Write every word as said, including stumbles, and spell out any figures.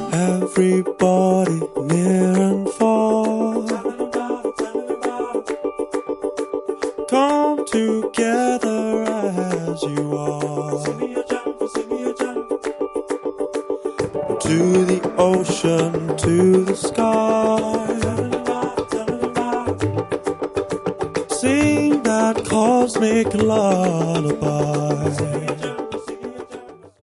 Everybody near and far, come together as you are. To the ocean, to the sky, sing that cosmic lullaby.